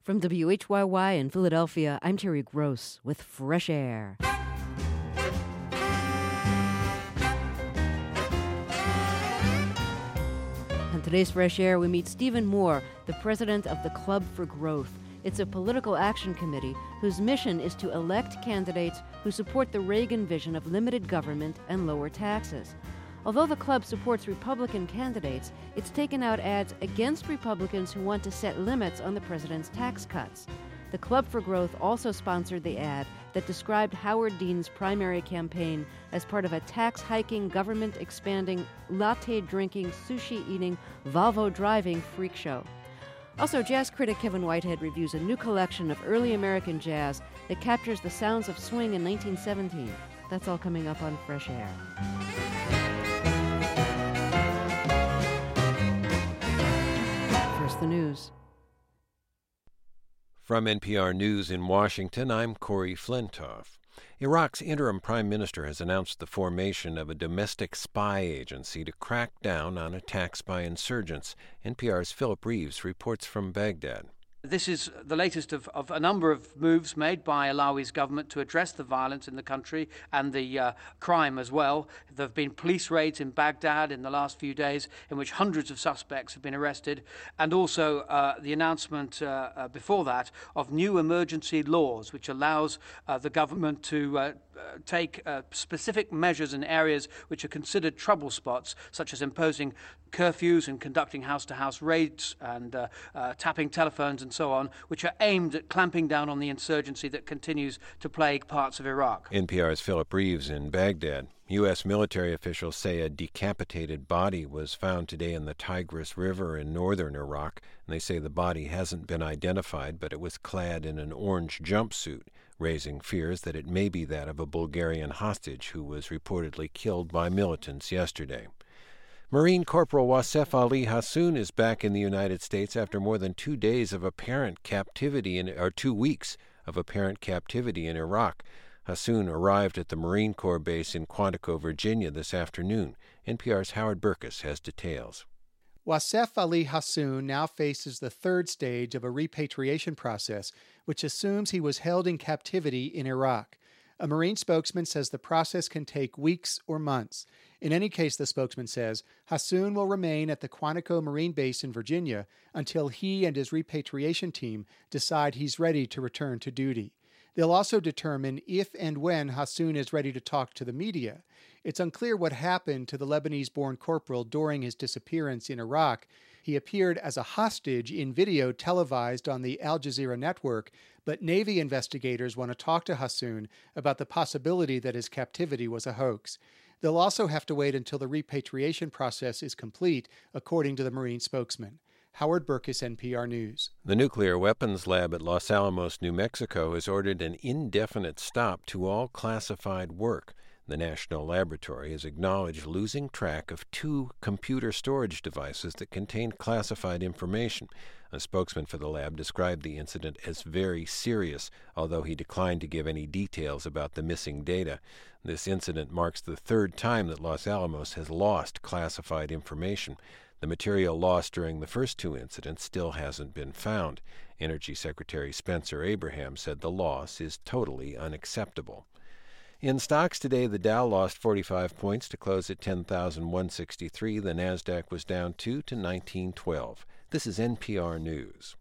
From WHYY in Philadelphia, I'm Terry Gross with Fresh Air. On today's Fresh Air, we meet Stephen Moore, the president of the Club for Growth. It's a political action committee whose mission is to elect candidates who support the Reagan vision of limited government and lower taxes. Although the club supports Republican candidates, it's taken out ads against Republicans who want to set limits on the president's tax cuts. The Club for Growth also sponsored the ad that described Howard Dean's primary campaign as part of a tax-hiking, government-expanding, latte-drinking, sushi-eating, Volvo-driving freak show. Also, jazz critic Kevin Whitehead reviews a new collection of early American jazz that captures the sounds of swing in 1917. That's all coming up on Fresh Air. First, the news. From NPR News in Washington, I'm Corey Flintoff. Iraq's interim prime minister has announced the formation of a domestic spy agency to crack down on attacks by insurgents. NPR's Philip Reeves reports from Baghdad. This is the latest of a number of moves made by Alawi's government to address the violence in the country and the crime as well. There have been police raids in Baghdad in the last few days in which hundreds of suspects have been arrested, and also the announcement before that of new emergency laws which allows the government to take specific measures in areas which are considered trouble spots, such as imposing curfews and conducting house-to-house raids and tapping telephones and so on, which are aimed at clamping down on the insurgency that continues to plague parts of Iraq. NPR's Philip Reeves in Baghdad. U.S. military officials say a decapitated body was found today in the Tigris River in northern Iraq. And they say the body hasn't been identified, but it was clad in an orange jumpsuit, raising fears that it may be that of a Bulgarian hostage who was reportedly killed by militants yesterday. Marine Corporal Wasef Ali Hassoun is back in the United States after more than 2 days of apparent captivity, 2 weeks of apparent captivity in Iraq. Hassoun arrived at the Marine Corps base in Quantico, Virginia this afternoon. NPR's Howard Burkus has details. Wasef Ali Hassoun now faces the third stage of a repatriation process, which assumes he was held in captivity in Iraq. A Marine spokesman says the process can take weeks or months. In any case, the spokesman says, Hassoun will remain at the Quantico Marine Base in Virginia until he and his repatriation team decide he's ready to return to duty. They'll also determine if and when Hassoun is ready to talk to the media. It's unclear what happened to the Lebanese-born corporal during his disappearance in Iraq. He appeared as a hostage in video televised on the Al Jazeera network, but Navy investigators want to talk to Hassoun about the possibility that his captivity was a hoax. They'll also have to wait until the repatriation process is complete, according to the Marine spokesman. Howard Burkus, NPR News. The nuclear weapons lab at Los Alamos, New Mexico, has ordered an indefinite stop to all classified work. The National Laboratory has acknowledged losing track of 2 computer storage devices that contained classified information. A spokesman for the lab described the incident as very serious, although he declined to give any details about the missing data. This incident marks the 3rd time that Los Alamos has lost classified information. The material lost during the first 2 incidents still hasn't been found. Energy Secretary Spencer Abraham said the loss is totally unacceptable. In stocks today, the Dow lost 45 points to close at 10,163. The Nasdaq was down 2 to 1912. This is NPR News.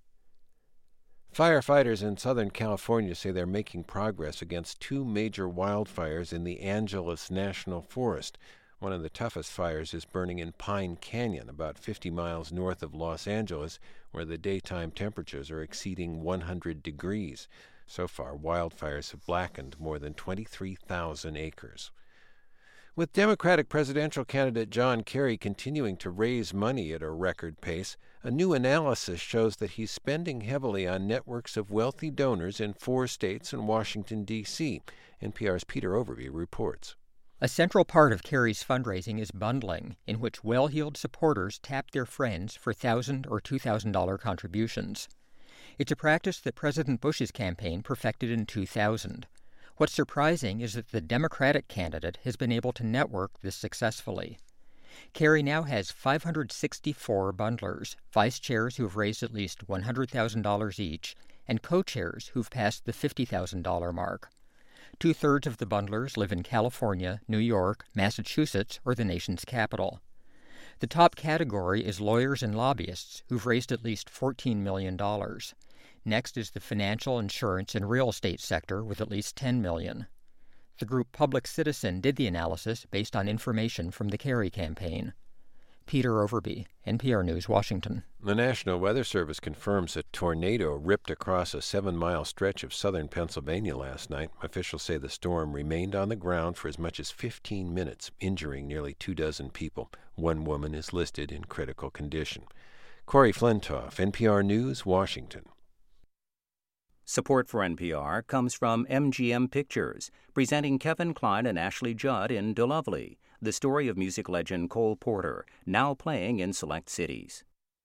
Firefighters in Southern California say they're making progress against 2 major wildfires in the Angeles National Forest. One of the toughest fires is burning in Pine Canyon, about 50 miles north of Los Angeles, where the daytime temperatures are exceeding 100 degrees. So far, wildfires have blackened more than 23,000 acres. With Democratic presidential candidate John Kerry continuing to raise money at a record pace, a new analysis shows that he's spending heavily on networks of wealthy donors in 4 states and Washington, D.C. NPR's Peter Overby reports. A central part of Kerry's fundraising is bundling, in which well-heeled supporters tap their friends for $1,000 or $2,000 contributions. It's a practice that President Bush's campaign perfected in 2000. What's surprising is that the Democratic candidate has been able to network this successfully. Kerry now has 564 bundlers, vice chairs who have raised at least $100,000 each, and co-chairs who've passed the $50,000 mark. 2/3 of the bundlers live in California, New York, Massachusetts, or the nation's capital. The top category is lawyers and lobbyists who've raised at least $14 million. Next is the financial, insurance, and real estate sector with at least $10 million. The group Public Citizen did the analysis based on information from the Kerry campaign. Peter Overby, NPR News, Washington. The National Weather Service confirms a tornado ripped across a 7-mile stretch of southern Pennsylvania last night. Officials say the storm remained on the ground for as much as 15 minutes, injuring nearly 24 people. One woman is listed in critical condition. Corey Flintoff, NPR News, Washington. Support for NPR comes from MGM Pictures, presenting Kevin Kline and Ashley Judd in DeLovely, the story of music legend Cole Porter, now playing in select cities.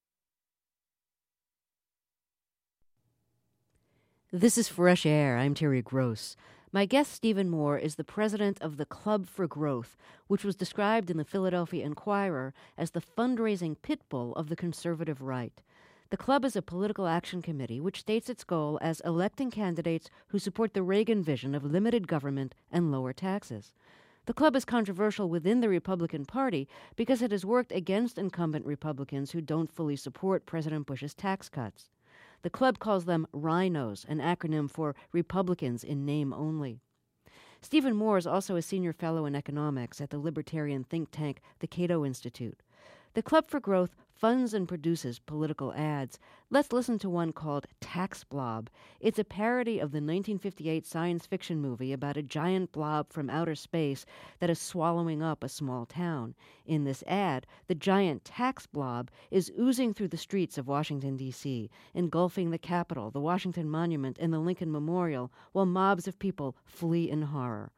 This is Fresh Air. I'm Terry Gross. My guest, Stephen Moore, is the president of the Club for Growth, which was described in the Philadelphia Inquirer as the fundraising pit bull of the conservative right. The club is a political action committee which states its goal as electing candidates who support the Reagan vision of limited government and lower taxes. The club is controversial within the Republican Party because it has worked against incumbent Republicans who don't fully support President Bush's tax cuts. The club calls them RINOs, an acronym for Republicans in name only. Stephen Moore is also a senior fellow in economics at the libertarian think tank, the Cato Institute. The Club for Growth funds and produces political ads. Let's listen to one called Tax Blob. It's a parody of the 1958 science fiction movie about a giant blob from outer space that is swallowing up a small town. In this ad, the giant tax blob is oozing through the streets of Washington, D.C., engulfing the Capitol, the Washington Monument, and the Lincoln Memorial, while mobs of people flee in horror.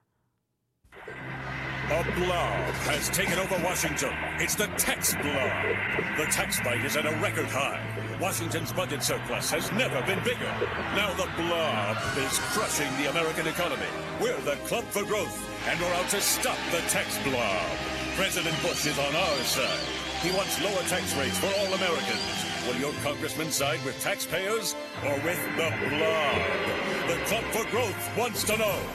A blob has taken over Washington. It's the tax blob. The tax bite is at a record high. Washington's budget surplus has never been bigger. Now the blob is crushing the American economy. We're the Club for Growth, and we're out to stop the tax blob. President Bush is on our side. He wants lower tax rates for all Americans. Will your congressman side with taxpayers or with the blob? The Club for Growth wants to know.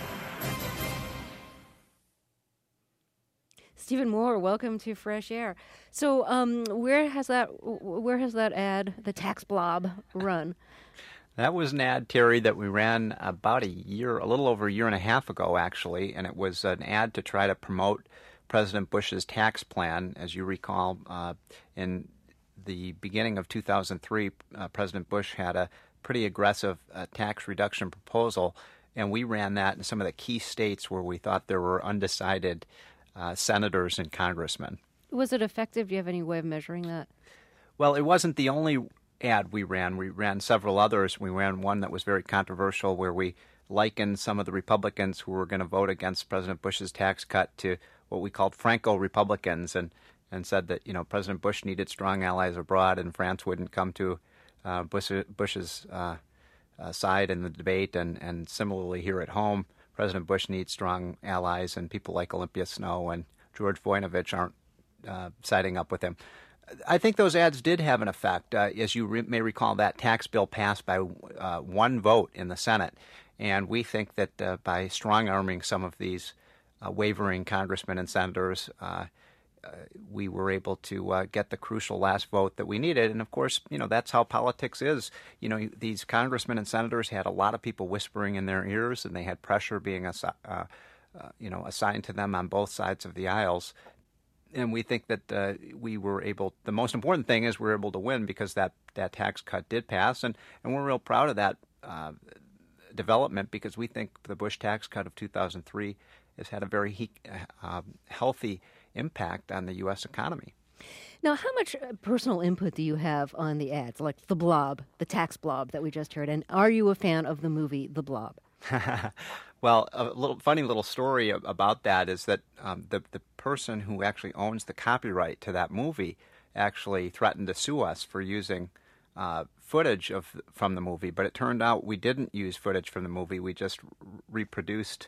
Stephen Moore, welcome to Fresh Air. So, where has that ad, the tax blob, run? That was an ad, Terry, that we ran about a little over a year and a half ago, actually, and it was an ad to try to promote President Bush's tax plan. As you recall, in the beginning of 2003, President Bush had a pretty aggressive tax reduction proposal, and we ran that in some of the key states where we thought there were undecided senators and congressmen. Was it effective? Do you have any way of measuring that? Well, it wasn't the only ad we ran. We ran several others. We ran one that was very controversial where we likened some of the Republicans who were going to vote against President Bush's tax cut to what we called Franco-Republicans and said that, President Bush needed strong allies abroad and France wouldn't come to Bush's side in the debate. And similarly here at home, President Bush needs strong allies, and people like Olympia Snowe and George Voinovich aren't siding up with him. I think those ads did have an effect. As you may recall, that tax bill passed by one vote in the Senate, and we think that by strong-arming some of these wavering congressmen and senators, we were able to get the crucial last vote that we needed. And, of course, that's how politics is. These congressmen and senators had a lot of people whispering in their ears, and they had pressure being assigned to them on both sides of the aisles. And we think that we were able – the most important thing is we were able to win because that tax cut did pass. And we're real proud of that development because we think the Bush tax cut of 2003 has had a very healthy impact on the U.S. economy. Now, how much personal input do you have on the ads, like The Blob, the tax blob that we just heard? And are you a fan of the movie The Blob? Well, a funny little story about that is that the person who actually owns the copyright to that movie actually threatened to sue us for using footage from the movie. But it turned out we didn't use footage from the movie. We just reproduced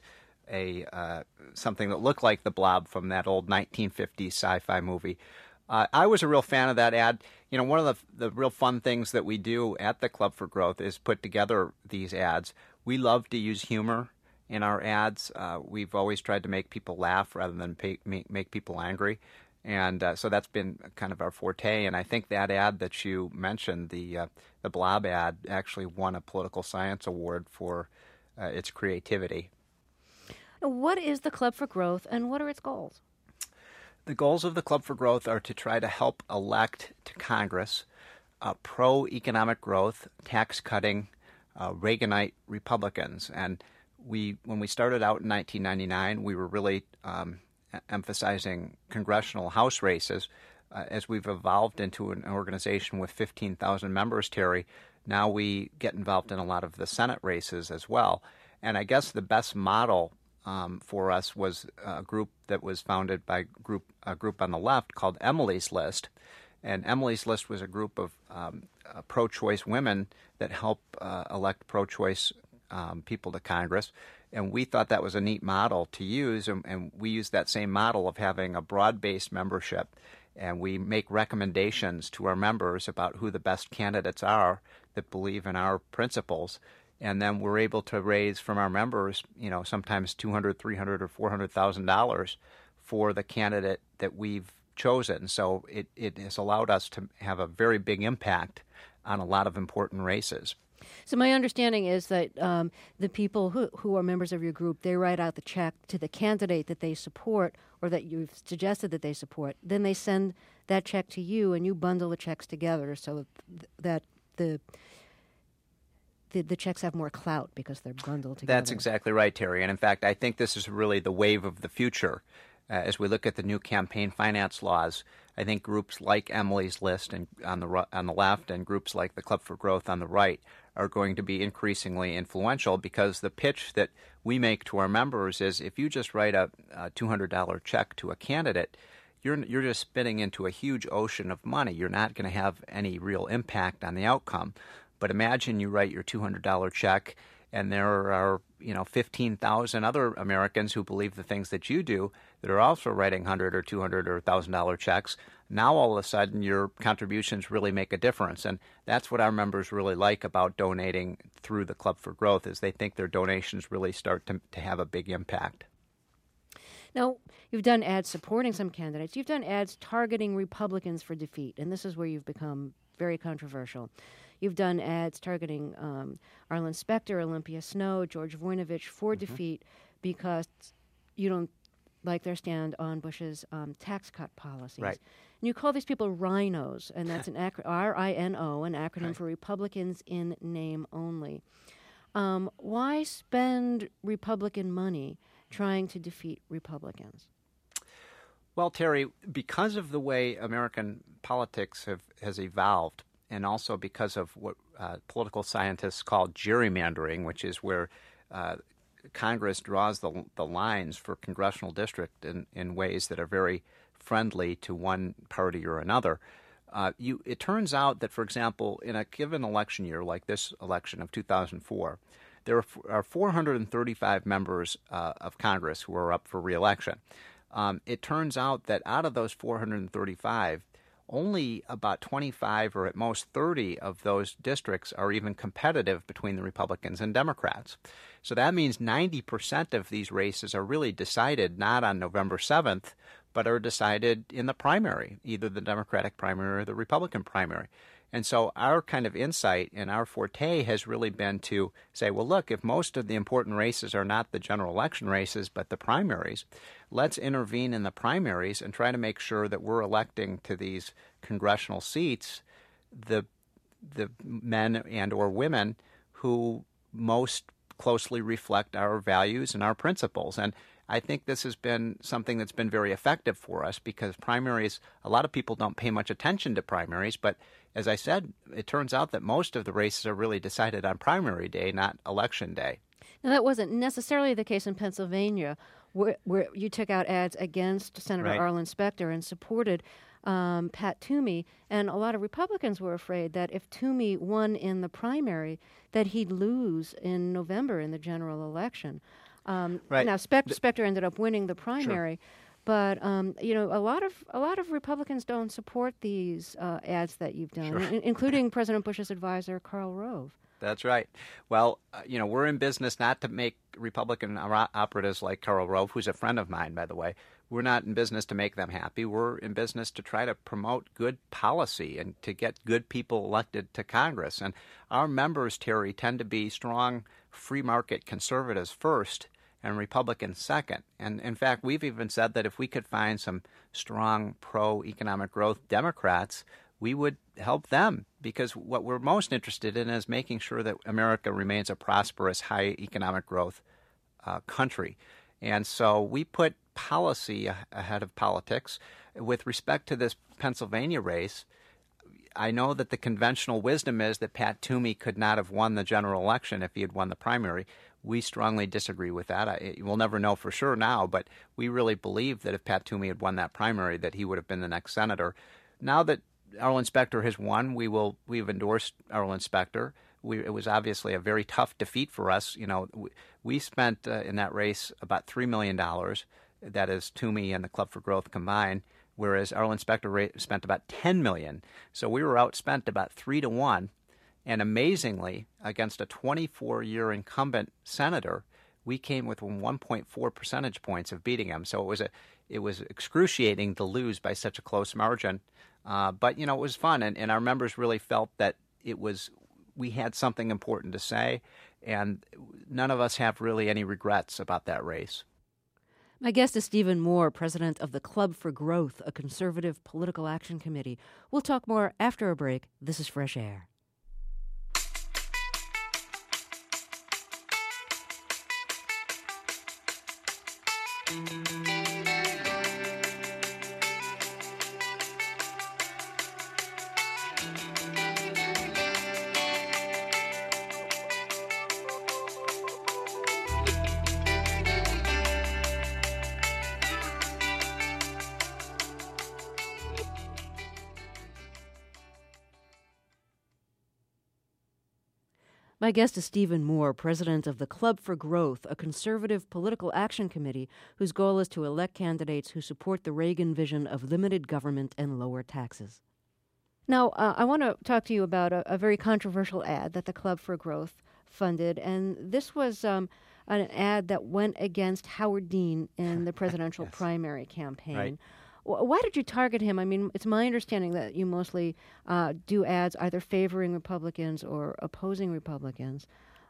something that looked like the Blob from that old 1950s sci-fi movie. I was a real fan of that ad. You know, one of the real fun things that we do at the Club for Growth is put together these ads. We love to use humor in our ads. We've always tried to make people laugh rather than make people angry. And so that's been kind of our forte. And I think that ad that you mentioned, the Blob ad, actually won a political science award for its creativity. What is the Club for Growth, and what are its goals? The goals of the Club for Growth are to try to help elect to Congress pro-economic growth, tax-cutting, Reaganite Republicans. And when we started out in 1999, we were really emphasizing congressional House races. As we've evolved into an organization with 15,000 members, Terry, now we get involved in a lot of the Senate races as well. And I guess the best model for us was a group that was founded by a group on the left called Emily's List. And Emily's List was a group of pro-choice women that help elect pro-choice people to Congress. And we thought that was a neat model to use, and we use that same model of having a broad-based membership. And we make recommendations to our members about who the best candidates are that believe in our principles. And then we're able to raise from our members, sometimes $200,000, $300,000, or $400,000 for the candidate that we've chosen. So it has allowed us to have a very big impact on a lot of important races. So my understanding is that the people who are members of your group, they write out the check to the candidate that they support or that you've suggested that they support. Then they send that check to you, and you bundle the checks together so that the checks have more clout because they're bundled together. That's exactly right, Terry. And in fact, I think this is really the wave of the future. As we look at the new campaign finance laws, I think groups like Emily's List and on the left and groups like the Club for Growth on the right are going to be increasingly influential, because the pitch that we make to our members is if you just write a $200 check to a candidate, you're just spitting into a huge ocean of money. You're not going to have any real impact on the outcome. But imagine you write your $200 check, and there are 15,000 other Americans who believe the things that you do that are also writing $100 or $200 or $1,000 checks. Now all of a sudden your contributions really make a difference, and that's what our members really like about donating through the Club for Growth, is they think their donations really start to have a big impact. Now, you've done ads supporting some candidates. You've done ads targeting Republicans for defeat, and this is where you've become very controversial. You've done ads targeting Arlen Specter, Olympia Snowe, George Voinovich for defeat because you don't like their stand on Bush's tax cut policies. Right. And you call these people rhinos, and that's an RINO, an acronym for Republicans in name only. Why spend Republican money trying to defeat Republicans? Well, Terry, because of the way American politics has evolved, and also because of what political scientists call gerrymandering, which is where Congress draws the lines for congressional district in ways that are very friendly to one party or another. It turns out that, for example, in a given election year like this election of 2004, there are 435 members of Congress who are up for re-election. It turns out that out of those 435, only about 25 or at most 30 of those districts are even competitive between the Republicans and Democrats. So that means 90% of these races are really decided not on November 7th, but are decided in the primary, either the Democratic primary or the Republican primary. And so our kind of insight and our forte has really been to say, well, look, if most of the important races are not the general election races, but the primaries, let's intervene in the primaries and try to make sure that we're electing to these congressional seats the men and or women who most closely reflect our values and our principles. And I think this has been something that's been very effective for us, because primaries, a lot of people don't pay much attention to primaries, but as I said, it turns out that most of the races are really decided on primary day, not election day. Now, that wasn't necessarily the case in Pennsylvania, where you took out ads against Senator Arlen Specter and supported Pat Toomey, and a lot of Republicans were afraid that if Toomey won in the primary, that he'd lose in November in the general election. Right. Now, Specter ended up winning the primary. Sure. But a lot of Republicans don't support these ads that you've done, sure. Including President Bush's advisor Karl Rove. That's right. Well, we're in business not to make Republican operatives like Karl Rove, who's a friend of mine, by the way. We're not in business to make them happy. We're in business to try to promote good policy and to get good people elected to Congress. And our members, Terry, tend to be strong free market conservatives first and Republicans second. And in fact, we've even said that if we could find some strong pro-economic growth Democrats, we would help them, because what we're most interested in is making sure that America remains a prosperous, high economic growth country. And so we put policy ahead of politics. With respect to this Pennsylvania race, I know that the conventional wisdom is that Pat Toomey could not have won the general election if he had won the primary. We strongly disagree with that. We'll never know for sure now, but we really believe that if Pat Toomey had won that primary, that he would have been the next senator. Now that Arlen Specter has won, we've endorsed Arlen Specter. It was obviously a very tough defeat for us. We spent in that race about $3 million. That is Toomey and the Club for Growth combined, whereas Arlen Specter spent about $10 million. So we were outspent about 3-1. And amazingly, against a 24-year incumbent senator, we came within 1.4 percentage points of beating him. So it was excruciating to lose by such a close margin. But it was fun, and our members really felt that we had something important to say, and none of us have really any regrets about that race. My guest is Stephen Moore, president of the Club for Growth, a conservative political action committee. We'll talk more after a break. This is Fresh Air. My guest is Stephen Moore, president of the Club for Growth, a conservative political action committee whose goal is to elect candidates who support the Reagan vision of limited government and lower taxes. Now, I want to talk to you about a very controversial ad that the Club for Growth funded, and this was an ad that went against Howard Dean in the presidential yes. primary campaign. Right. Why did you target him? I mean, it's my understanding that you mostly do ads either favoring Republicans or opposing Republicans.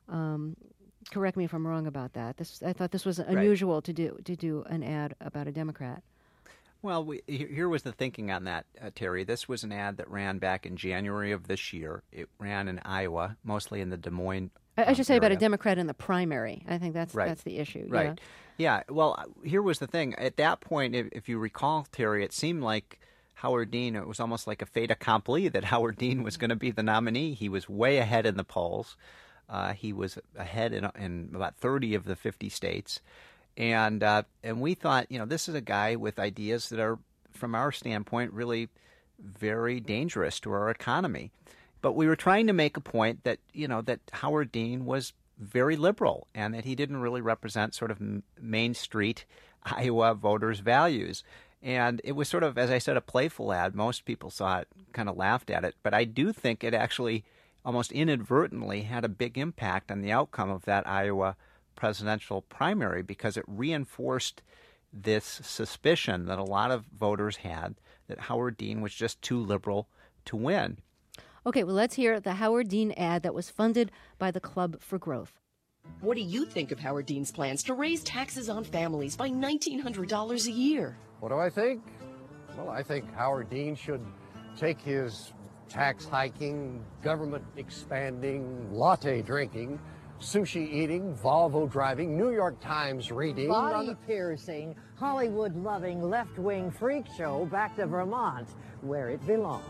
Correct me if I'm wrong about that. I thought this was unusual right. to do an ad about a Democrat. Well, here was the thinking on that, Terry. This was an ad that ran back in January of this year. It ran in Iowa, mostly in the Des Moines I should say area. About a Democrat in the primary. I think that's the issue. Right. Yeah. Well, here was the thing. At that point, if you recall, Terry, it seemed like Howard Dean, it was almost like a fait accompli that Howard Dean was going to be the nominee. He was way ahead in the polls. He was ahead in about 30 of the 50 states. And we thought, this is a guy with ideas that are, from our standpoint, really very dangerous to our economy. But we were trying to make a point that, that Howard Dean was very liberal and that he didn't really represent sort of Main Street Iowa voters' values. And it was sort of, as I said, a playful ad. Most people saw it, kind of laughed at it. But I do think it actually almost inadvertently had a big impact on the outcome of that Iowa presidential primary, because it reinforced this suspicion that a lot of voters had that Howard Dean was just too liberal to win. Okay, well, let's hear the Howard Dean ad that was funded by the Club for Growth. What do you think of Howard Dean's plans to raise taxes on families by $1,900 a year? What do I think? Well, I think Howard Dean should take his tax hiking, government expanding, latte drinking, sushi eating, Volvo driving, New York Times reading, body-piercing, Hollywood-loving, left-wing freak show back to Vermont, where it belongs.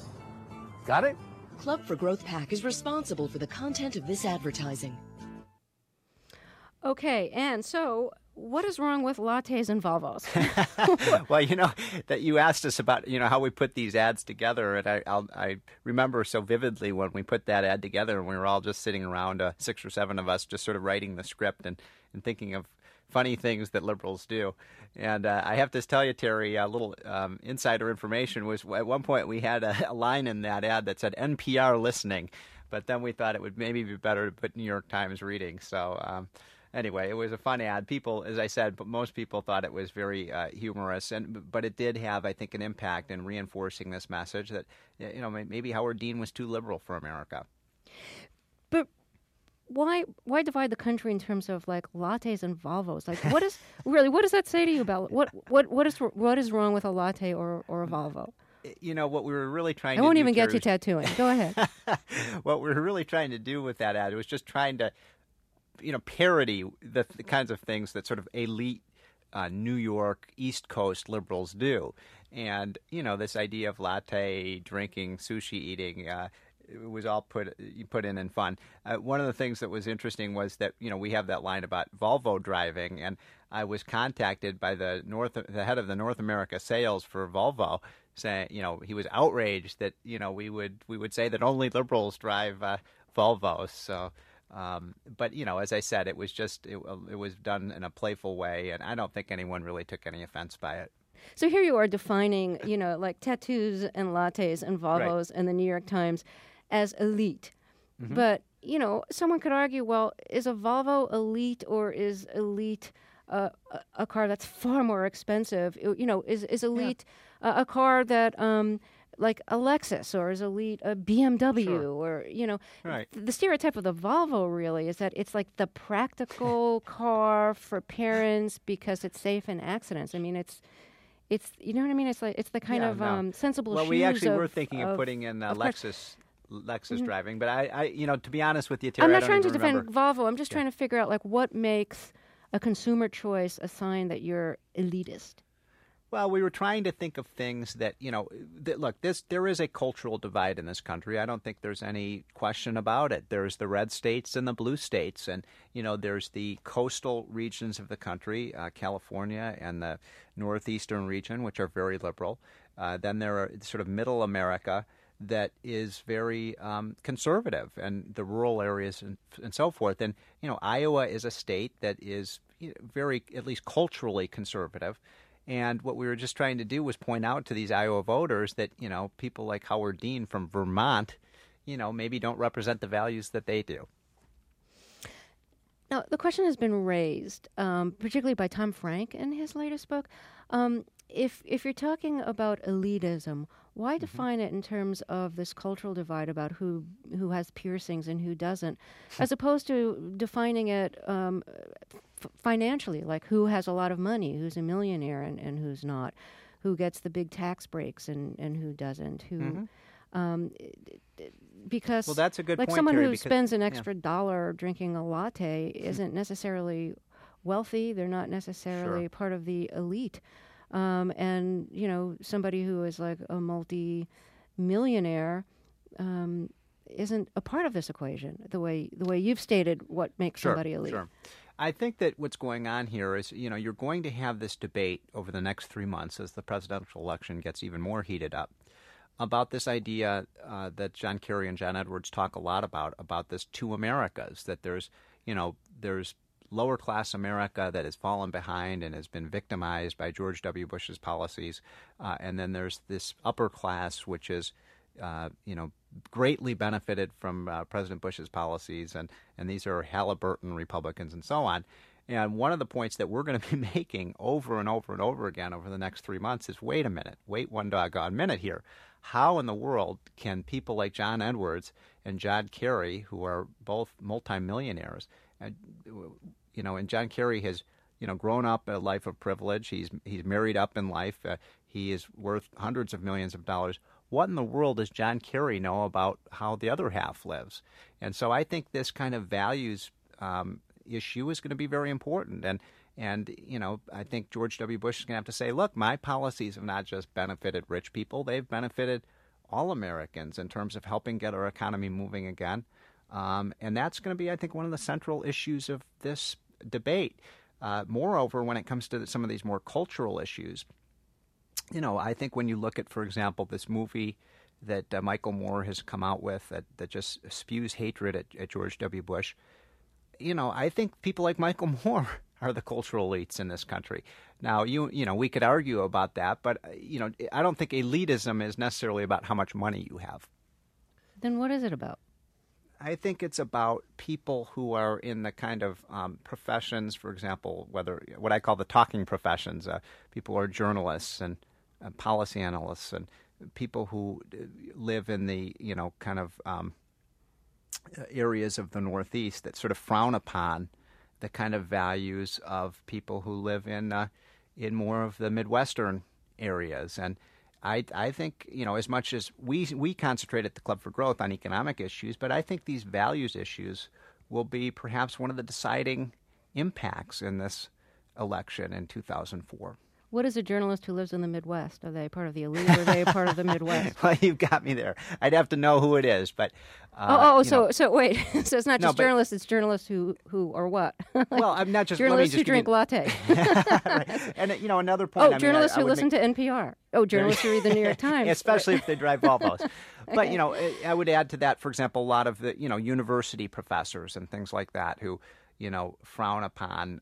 Got it? Club for Growth PAC is responsible for the content of this advertising. Okay, and so what is wrong with lattes and Volvos? Well, that you asked us about, how we put these ads together, and I remember so vividly when we put that ad together, and we were all just sitting around, 6 or 7 of us, just sort of writing the script and thinking of funny things that liberals do. And I have to tell you, Terry, a little insider information was at one point we had a line in that ad that said NPR listening, but then we thought it would maybe be better to put New York Times reading. So anyway, it was a fun ad. People, as I said, but most people thought it was very humorous, but it did have, I think, an impact in reinforcing this message that maybe Howard Dean was too liberal for America. But why divide the country in terms of like lattes and Volvos? Like, what does that say to you about what is wrong with a latte or a Volvo? What we were really trying to do... I won't do, even get you tattooing. Go ahead. What we were really trying to do with that ad was just trying to, parody the kinds of things that sort of elite New York, East Coast liberals do. And, this idea of latte drinking, sushi eating, it was all put in fun. One of the things that was interesting was that, we have that line about Volvo driving, and I was contacted by the head of the North America sales for Volvo, saying, he was outraged that, we would say that only liberals drive Volvos. So, but as I said, it was just it was done in a playful way, and I don't think anyone really took any offense by it. So here you are defining, like tattoos and lattes and Volvos and the New York Times as elite. Mm-hmm. But, someone could argue, well, is a Volvo elite, or is elite a car that's far more expensive? Is elite a car that, like a Lexus, or is elite a BMW, or, the stereotype of the Volvo really is that it's like the practical car for parents because it's safe in accidents. I mean, it's you know what I mean? It's like it's the kind of sensible. Well, shoes we actually were thinking of putting in Lexus mm-hmm. driving, but I to be honest with you, Terry, I'm not trying to defend remember. Volvo. I'm just trying to figure out like what makes a consumer choice a sign that you're elitist. Well, we were trying to think of things that, look, there is a cultural divide in this country. I don't think there's any question about it. There's the red states and the blue states, and, there's the coastal regions of the country, California and the northeastern region, which are very liberal. Then there are sort of middle America that is very conservative, and the rural areas and so forth. And, Iowa is a state that is very, at least culturally conservative. And what we were just trying to do was point out to these Iowa voters that, people like Howard Dean from Vermont, maybe don't represent the values that they do. Now, the question has been raised, particularly by Tom Frank in his latest book. If you're talking about elitism, why define it in terms of this cultural divide about who has piercings and who doesn't, as opposed to defining it financially, like who has a lot of money, who's a millionaire and who's not, who gets the big tax breaks and who doesn't, who because that's a good like point, someone Terry, who spends an extra $1 drinking a latte isn't necessarily wealthy. They're not necessarily part of the elite. And somebody who is like a multi-millionaire isn't a part of this equation. The way you've stated what makes somebody elite. Sure. I think that what's going on here is, you're going to have this debate over the next 3 months as the presidential election gets even more heated up about this idea that John Kerry and John Edwards talk a lot about this two Americas, that there's lower class America that has fallen behind and has been victimized by George W. Bush's policies, and then there's this upper class which is greatly benefited from President Bush's policies, and these are Halliburton Republicans and so on. And one of the points that we're going to be making over and over and over again over the next 3 months is, wait one doggone minute here. How in the world can people like John Edwards and John Kerry, who are both multimillionaires, and John Kerry has grown up a life of privilege. He's married up in life. He is worth hundreds of millions of dollars. What in the world does John Kerry know about how the other half lives? And so I think this kind of values issue is going to be very important. And I think George W. Bush is going to have to say, look, my policies have not just benefited rich people. They've benefited all Americans in terms of helping get our economy moving again. And that's going to be, I think, one of the central issues of this debate. Moreover, when it comes to some of these more cultural issues, I think when you look at, for example, this movie that Michael Moore has come out with that just spews hatred at George W. Bush, I think people like Michael Moore are the cultural elites in this country. Now, we could argue about that, but, I don't think elitism is necessarily about how much money you have. Then what is it about? I think it's about people who are in the kind of professions, for example, what I call the talking professions, people who are journalists and policy analysts and people who live in the, kind of areas of the Northeast that sort of frown upon the kind of values of people who live in more of the Midwestern areas. And I think, as much as we concentrate at the Club for Growth on economic issues, but I think these values issues will be perhaps one of the deciding impacts in this election in 2004. What is a journalist who lives in the Midwest? Are they part of the elite or are they part of the Midwest? Well, you've got me there. I'd have to know who it is, but... So wait. So it's not just journalists, it's journalists who or what? Well, I'm not just... Journalists who drink latte. Right. And, another point... journalists who listen to NPR. Journalists who read the New York Times. Especially if they drive Volvos. But, I would add to that, for example, a lot of the, university professors and things like that who, frown upon...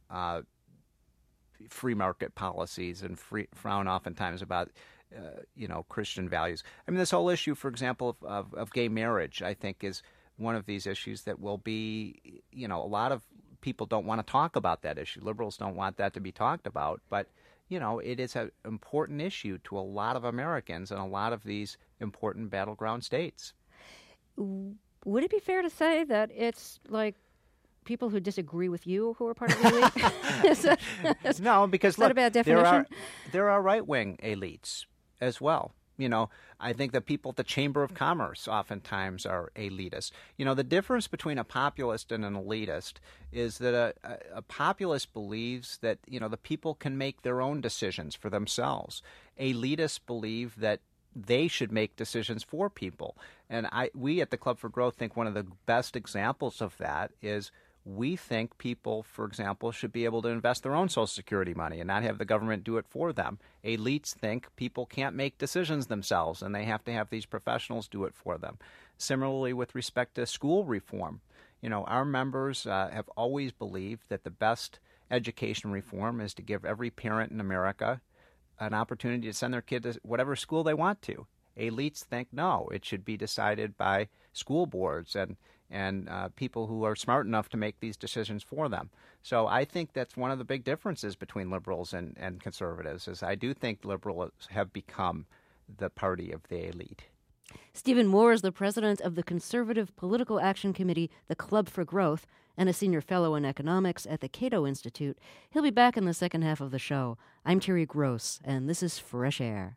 free market policies and frown oftentimes about, Christian values. I mean, this whole issue, for example, of gay marriage, I think, is one of these issues that will be, a lot of people don't want to talk about that issue. Liberals don't want that to be talked about. But, it is an important issue to a lot of Americans and a lot of these important battleground states. Would it be fair to say that it's like people who disagree with you who are part of the elite? No, because look, a bad definition? There are right-wing elites as well. I think that people at the Chamber of Commerce oftentimes are elitist. The difference between a populist and an elitist is that a populist believes that, the people can make their own decisions for themselves. Elitists believe that they should make decisions for people. And we at the Club for Growth think one of the best examples of that is we think people, for example, should be able to invest their own Social Security money and not have the government do it for them. Elites think people can't make decisions themselves and they have to have these professionals do it for them. Similarly, with respect to school reform, our members have always believed that the best education reform is to give every parent in America an opportunity to send their kid to whatever school they want to. Elites think, no, it should be decided by school boards and people who are smart enough to make these decisions for them. So I think that's one of the big differences between liberals and conservatives, is I do think liberals have become the party of the elite. Stephen Moore is the president of the Conservative Political Action Committee, the Club for Growth, and a senior fellow in economics at the Cato Institute. He'll be back in the second half of the show. I'm Terry Gross, and this is Fresh Air.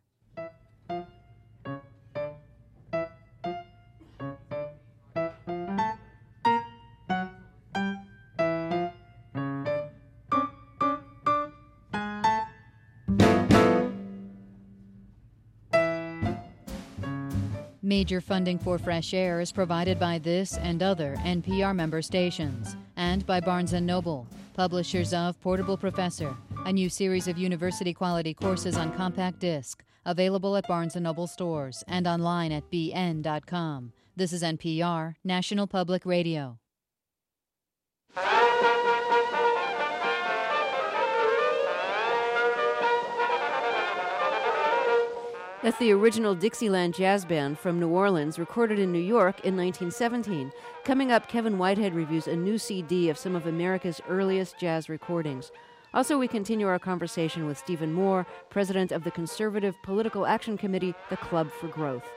Major funding for Fresh Air is provided by this and other NPR member stations, and by Barnes & Noble, publishers of Portable Professor, a new series of university-quality courses on compact disc, available at Barnes & Noble stores and online at bn.com. This is NPR, National Public Radio. That's the original Dixieland Jazz Band from New Orleans, recorded in New York in 1917. Coming up, Kevin Whitehead reviews a new CD of some of America's earliest jazz recordings. Also, we continue our conversation with Stephen Moore, president of the Conservative Political Action Committee, the Club for Growth.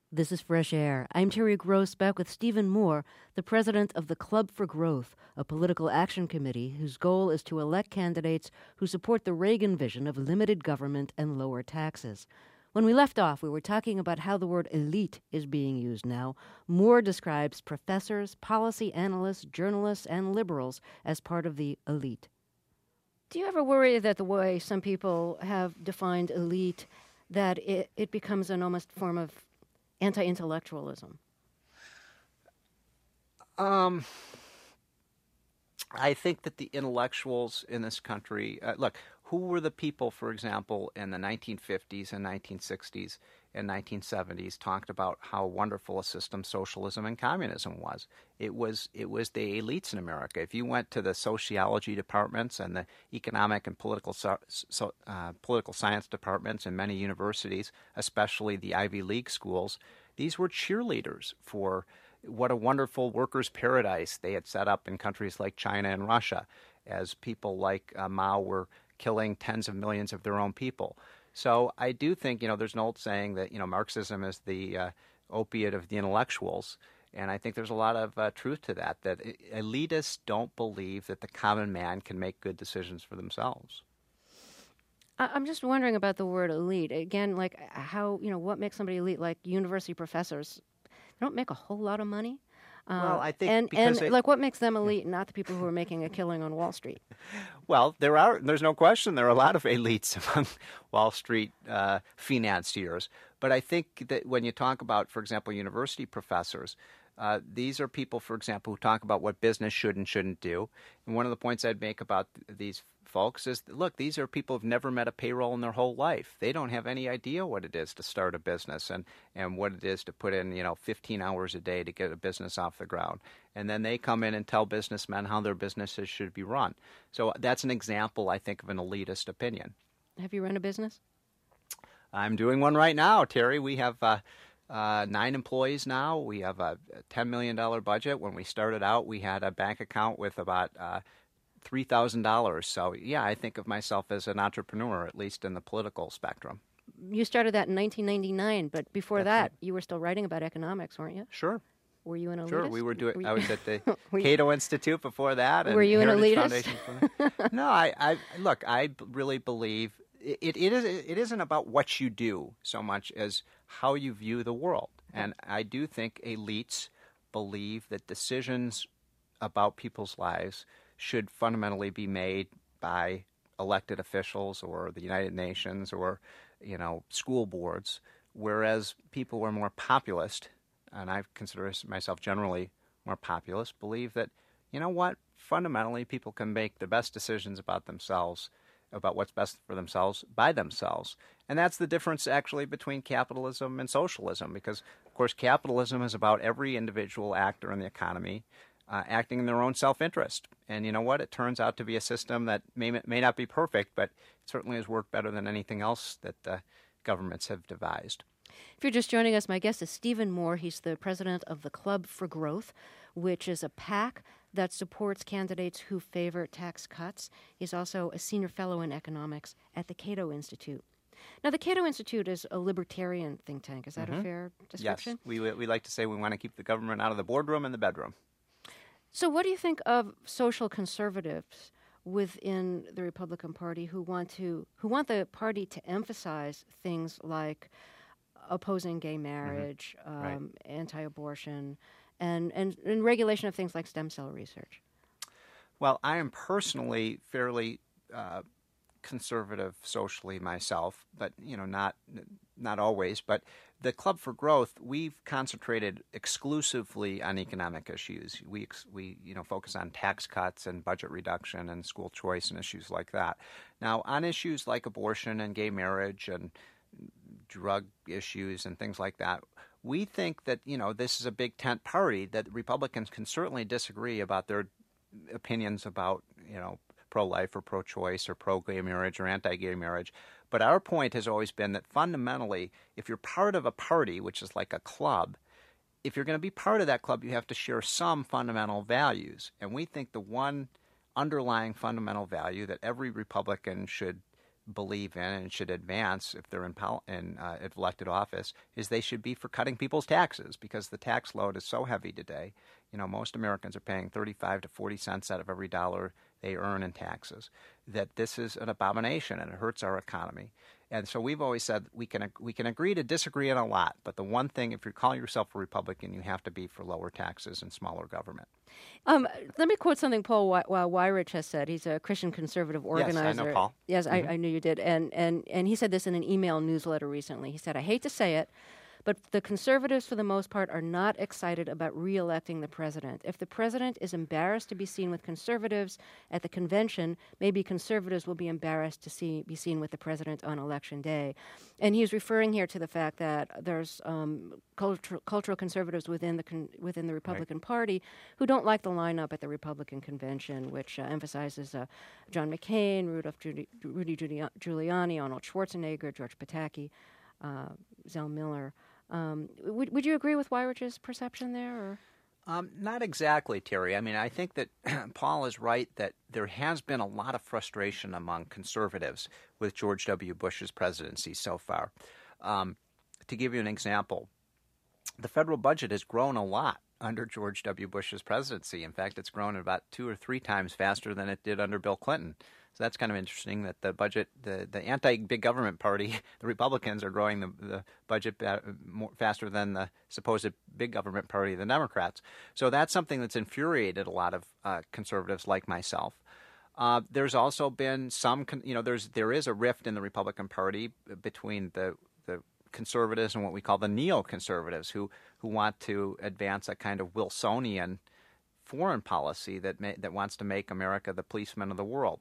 This is Fresh Air. I'm Terry Gross, back with Stephen Moore, the president of the Club for Growth, a political action committee whose goal is to elect candidates who support the Reagan vision of limited government and lower taxes. When we left off, we were talking about how the word elite is being used now. Moore describes professors, policy analysts, journalists, and liberals as part of the elite. Do you ever worry that the way some people have defined elite, that it becomes an almost form of anti-intellectualism? I think that the intellectuals in this country, look, who were the people, for example, in the 1950s and 1960s and 1970s talked about how wonderful a system socialism and communism was? It was the elites in America. If you went to the sociology departments and the economic and political science departments in many universities, especially the Ivy League schools, these were cheerleaders for what a wonderful workers' paradise they had set up in countries like China and Russia, as people like Mao were killing tens of millions of their own people. So I do think, there's an old saying that, Marxism is the opiate of the intellectuals. And I think there's a lot of truth to that elitists don't believe that the common man can make good decisions for themselves. I'm just wondering about the word elite. Again, like how, what makes somebody elite? Like university professors, they don't make a whole lot of money. Well, I think what makes them elite, not the people who are making a killing on Wall Street? Well, there's no question there are a lot of elites among Wall Street financiers. But I think that when you talk about, for example, university professors, these are people, for example, who talk about what business should and shouldn't do. And one of the points I'd make about these folks is, look, these are people who've never met a payroll in their whole life. They don't have any idea what it is to start a business and what it is to put in, 15 hours a day to get a business off the ground. And then they come in and tell businessmen how their businesses should be run. So that's an example, I think, of an elitist opinion. Have you run a business? I'm doing one right now, Terry. We have 9 employees now. We have a $10 million budget. When we started out, we had a bank account with about $3,000. So, yeah, I think of myself as an entrepreneur, at least in the political spectrum. You started that in 1999, but before that, you were still writing about economics, weren't you? Sure. Were you an elitist? Sure, we were doing. I was at the Cato Institute before that. And were you an Heritage elitist? Foundation. No, I really believe it isn't about what you do so much as how you view the world. And I do think elites believe that decisions about people's lives should fundamentally be made by elected officials or the United Nations or, school boards, whereas people who are more populist, and I consider myself generally more populist, believe that, fundamentally people can make the best decisions about themselves, about what's best for themselves by themselves. And that's the difference actually between capitalism and socialism, because, of course, capitalism is about every individual actor in the economy acting in their own self-interest. And you know what? It turns out to be a system that may not be perfect, but it certainly has worked better than anything else that governments have devised. If you're just joining us, my guest is Stephen Moore. He's the president of the Club for Growth, which is a PAC that supports candidates who favor tax cuts. He's also a senior fellow in economics at the Cato Institute. Now, the Cato Institute is a libertarian think tank. Is that a fair description? Yes. We like to say we want to keep the government out of the boardroom and the bedroom. So what do you think of social conservatives within the Republican Party who want the party to emphasize things like opposing gay marriage, anti-abortion, and regulation of things like stem cell research? Well, I am personally fairly conservative socially myself, but not always. But the Club for Growth, we've concentrated exclusively on economic issues. We focus on tax cuts and budget reduction and school choice and issues like that. Now, on issues like abortion and gay marriage and drug issues and things like that, we think that this is a big tent party, that Republicans can certainly disagree about their opinions about pro-life or pro-choice or pro-gay marriage or anti-gay marriage. But our point has always been that fundamentally, if you're part of a party, which is like a club, if you're going to be part of that club, you have to share some fundamental values. And we think the one underlying fundamental value that every Republican should believe in and should advance if they're in elected office is they should be for cutting people's taxes, because the tax load is so heavy today. Most Americans are paying 35 to 40 cents out of every dollar they earn in taxes, that this is an abomination and it hurts our economy. And so we've always said we can agree to disagree on a lot, but the one thing, if you're calling yourself a Republican, you have to be for lower taxes and smaller government. Let me quote something Paul Weyrich has said. He's a Christian conservative organizer. Yes, I know Paul. Yes, I knew you did. And he said this in an email newsletter recently. He said, "I hate to say it, but the conservatives, for the most part, are not excited about re-electing the president. If the president is embarrassed to be seen with conservatives at the convention, maybe conservatives will be embarrassed to be seen with the president on Election Day." And he's referring here to the fact that there's cultural conservatives within the Republican Party who don't like the lineup at the Republican convention, which emphasizes John McCain, Rudy Giuliani, Arnold Schwarzenegger, George Pataki, Zell Miller. Would you agree with Weyrich's perception there? Or? Not exactly, Terry. I mean, I think that Paul is right that there has been a lot of frustration among conservatives with George W. Bush's presidency so far. To give you an example, the federal budget has grown a lot under George W. Bush's presidency. In fact, it's grown about 2 or 3 times faster than it did under Bill Clinton. So that's kind of interesting that the budget, the anti-big government party, the Republicans, are growing the budget more faster than the supposed big government party, the Democrats. So that's something that's infuriated a lot of conservatives like myself. There's also been some, there is a rift in the Republican Party between the conservatives and what we call the neoconservatives, who want to advance a kind of Wilsonian foreign policy that wants to make America the policeman of the world.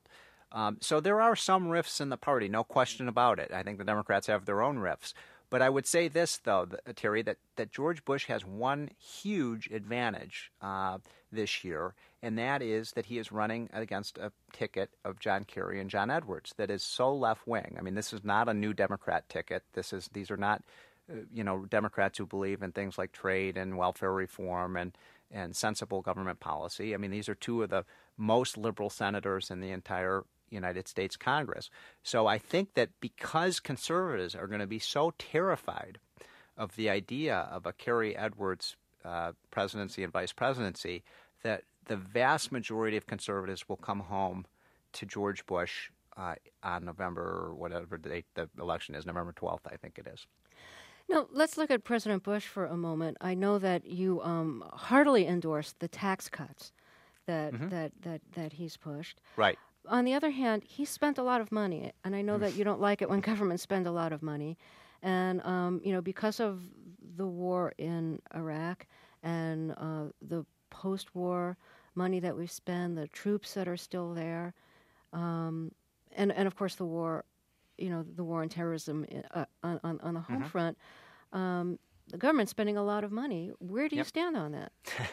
So there are some rifts in the party, no question about it. I think the Democrats have their own rifts. But I would say this, though, Terry, that George Bush has one huge advantage this year, and that is that he is running against a ticket of John Kerry and John Edwards that is so left-wing. I mean, this is not a new Democrat ticket. These are not, Democrats who believe in things like trade and welfare reform and sensible government policy. I mean, these are 2 of the most liberal senators in the entire United States Congress. So I think that because conservatives are going to be so terrified of the idea of a Kerry Edwards presidency and vice presidency, that the vast majority of conservatives will come home to George Bush on November, whatever date the election is, November 12th, I think it is. Now, let's look at President Bush for a moment. I know that you heartily endorsed the tax cuts that he's pushed. Right. On the other hand, he spent a lot of money, and I know that you don't like it when governments spend a lot of money. And, because of the war in Iraq and the post-war money that we spend, the troops that are still there, and of course the war, the war on terrorism on the home front, the government's spending a lot of money. Where do you stand on that?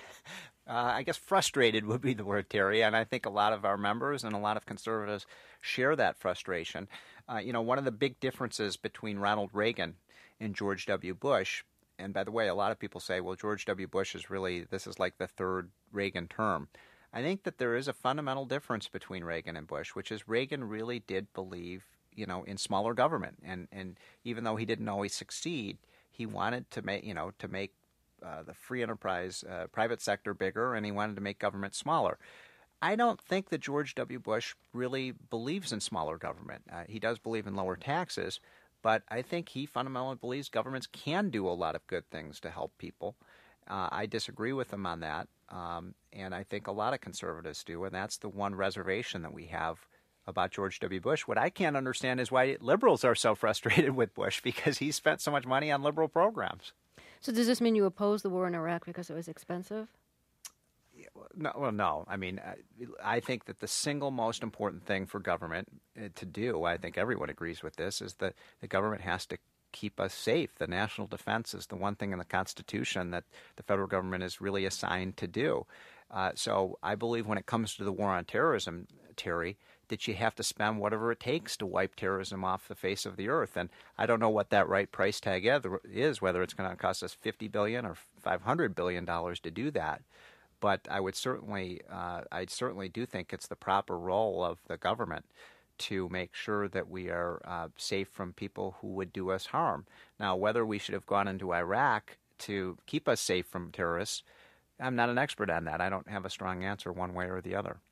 I guess frustrated would be the word, Terry, and I think a lot of our members and a lot of conservatives share that frustration. One of the big differences between Ronald Reagan and George W. Bush, and by the way, a lot of people say, well, George W. Bush this is like the 3rd Reagan term. I think that there is a fundamental difference between Reagan and Bush, which is Reagan really did believe, in smaller government, and even though he didn't always succeed, he wanted to make the free enterprise, private sector bigger, and he wanted to make government smaller. I don't think that George W. Bush really believes in smaller government. He does believe in lower taxes, but I think he fundamentally believes governments can do a lot of good things to help people. I disagree with him on that, and I think a lot of conservatives do, and that's the one reservation that we have about George W. Bush. What I can't understand is why liberals are so frustrated with Bush, because he spent so much money on liberal programs. So does this mean you oppose the war in Iraq because it was expensive? No. I mean, I think that the single most important thing for government to do, I think everyone agrees with this, is that the government has to keep us safe. The national defense is the one thing in the Constitution that the federal government is really assigned to do. So I believe when it comes to the war on terrorism, Terry, that you have to spend whatever it takes to wipe terrorism off the face of the earth. And I don't know what that right price tag is, whether it's going to cost us $50 billion or $500 billion to do that. But I certainly do think it's the proper role of the government to make sure that we are safe from people who would do us harm. Now, whether we should have gone into Iraq to keep us safe from terrorists, I'm not an expert on that. I don't have a strong answer one way or the other.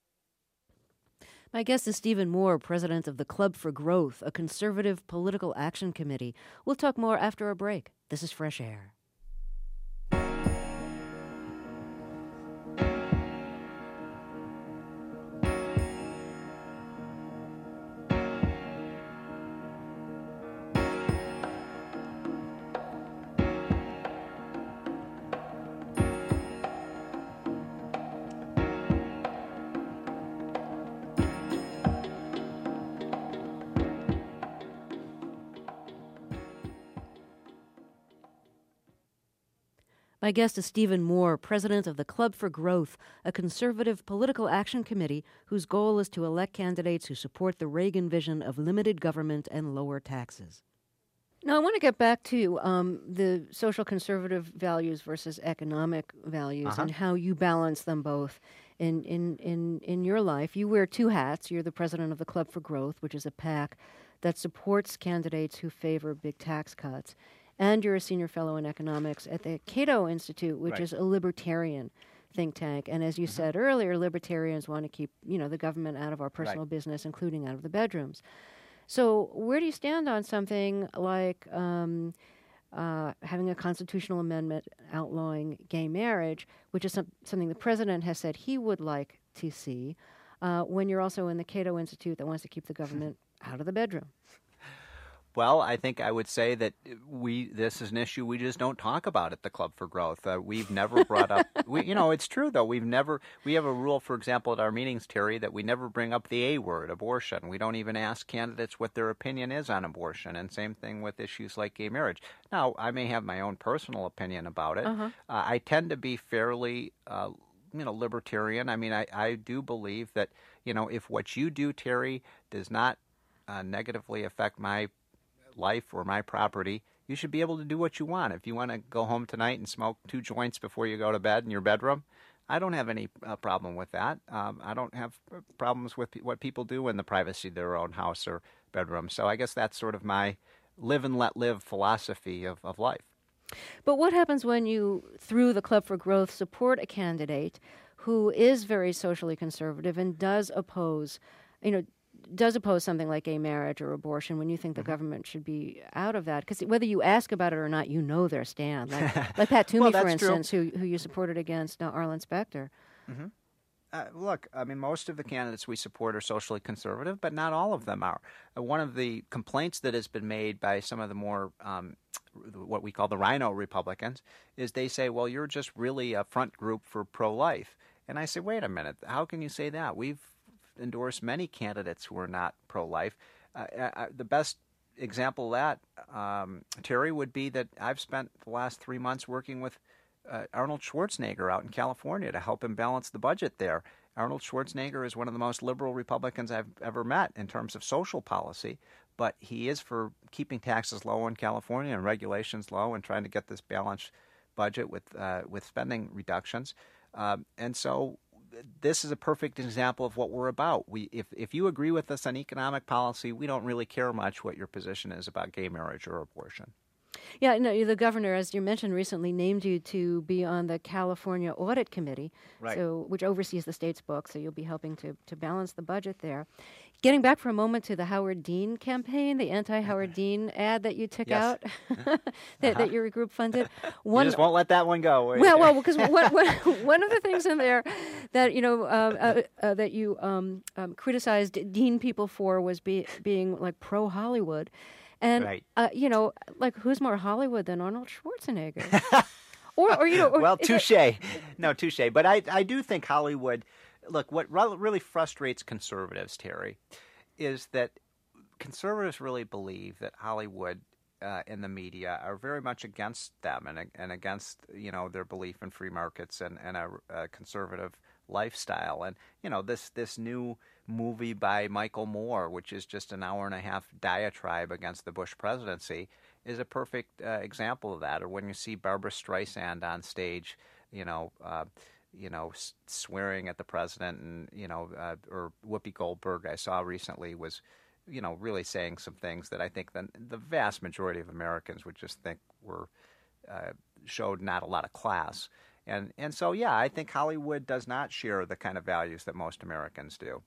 My guest is Stephen Moore, president of the Club for Growth, a conservative political action committee. We'll talk more after a break. This is Fresh Air. My guest is Stephen Moore, president of the Club for Growth, a conservative political action committee whose goal is to elect candidates who support the Reagan vision of limited government and lower taxes. Now, I want to get back to the social conservative values versus economic values and how you balance them both in your life. You wear two hats. You're the president of the Club for Growth, which is a PAC that supports candidates who favor big tax cuts. And you're a senior fellow in economics at the Cato Institute, which is a libertarian think tank. And as you said earlier, libertarians want to keep, the government out of our personal business, including out of the bedrooms. So where do you stand on something like having a constitutional amendment outlawing gay marriage, which is something the president has said he would like to see, when you're also in the Cato Institute that wants to keep the government out of the bedroom? Well, I think I would say that this is an issue we just don't talk about at the Club for Growth. We've never brought up, it's true though. We have a rule, for example, at our meetings, Terry, that we never bring up the A word, abortion. We don't even ask candidates what their opinion is on abortion, and same thing with issues like gay marriage. Now, I may have my own personal opinion about it. I tend to be fairly, libertarian. I mean, I do believe that, if what you do, Terry, does not negatively affect my life or my property, you should be able to do what you want. If you want to go home tonight and smoke 2 joints before you go to bed in your bedroom, I don't have any problem with that. I don't have problems with what people do in the privacy of their own house or bedroom. So I guess that's sort of my live and let live philosophy of life. But what happens when you, through the Club for Growth, support a candidate who is very socially conservative and does oppose something like gay marriage or abortion, when you think the government should be out of that? Because whether you ask about it or not, you know their stand. Like Pat Toomey, for instance, who you supported against Arlen Specter. Look, I mean, most of the candidates we support are socially conservative, but not all of them are. One of the complaints that has been made by some of the more what we call the Rhino Republicans is they say, well, you're just really a front group for pro-life. And I say, wait a minute, how can you say that? We've endorsed many candidates who are not pro-life. The best example of that, Terry, would be that I've spent the last 3 months working with Arnold Schwarzenegger out in California to help him balance the budget there. Arnold Schwarzenegger is one of the most liberal Republicans I've ever met in terms of social policy, but he is for keeping taxes low in California and regulations low and trying to get this balanced budget with spending reductions. And so this is a perfect example of what we're about. If you agree with us on economic policy, we don't really care much what your position is about gay marriage or abortion. Yeah, no, the governor, as you mentioned recently, named you to be on the California Audit Committee, which oversees the state's books, so you'll be helping to balance the budget there. Getting back for a moment to the Howard Dean campaign, the anti-Howard Dean ad that you took out, that your group funded. You just won't let that one go. Well, because one of the things in there that that you criticized Dean people for was being like pro-Hollywood. And, who's more Hollywood than Arnold Schwarzenegger? Well, touche. No, touche. But I do think Hollywood, look, what really frustrates conservatives, Terry, is that conservatives really believe that Hollywood and the media are very much against them and against, their belief in free markets and a conservative lifestyle. And, this new movie by Michael Moore, which is just an hour-and-a-half diatribe against the Bush presidency, is a perfect example of that. Or when you see Barbra Streisand on stage, swearing at the president, and or Whoopi Goldberg I saw recently was, really saying some things that I think the vast majority of Americans would just think were showed not a lot of class. And so, yeah, I think Hollywood does not share the kind of values that most Americans do.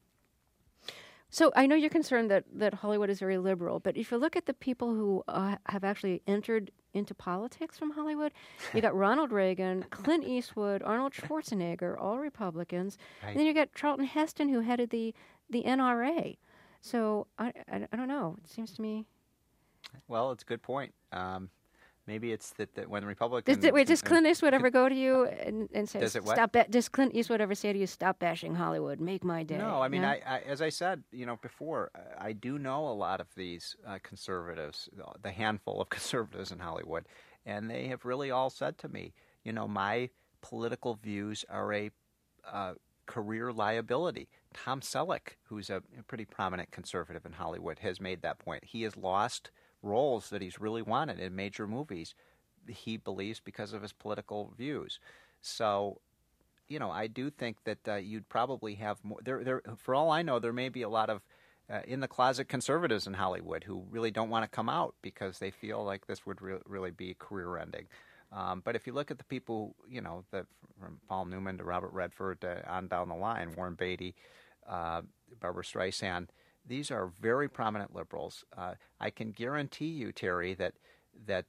So I know you're concerned that Hollywood is very liberal, but if you look at the people who have actually entered into politics from Hollywood, you got Ronald Reagan, Clint Eastwood, Arnold Schwarzenegger, all Republicans. Right. And then you got Charlton Heston, who headed the NRA. So I don't know. It seems to me. Well, it's a good point. Maybe it's that when Republicans... Does Clint Eastwood ever go to you and say, does it what? Stop? Does Clint Eastwood ever say to you, stop bashing Hollywood, make my day? No, I mean, I as I said, before, I do know a lot of these conservatives, the handful of conservatives in Hollywood, and they have really all said to me, my political views are a career liability. Tom Selleck, who's a pretty prominent conservative in Hollywood, has made that point. He has lost roles that he's really wanted in major movies, he believes, because of his political views. So, I do think that you'd probably have more. There, for all I know, there may be a lot of in the closet conservatives in Hollywood who really don't want to come out because they feel like this would really be career-ending. But if you look at the people, from Paul Newman to Robert Redford on down the line, Warren Beatty, Barbara Streisand. These are very prominent liberals. I can guarantee you, Terry, that